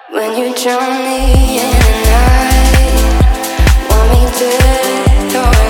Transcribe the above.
When you drown me in the night, want me dead or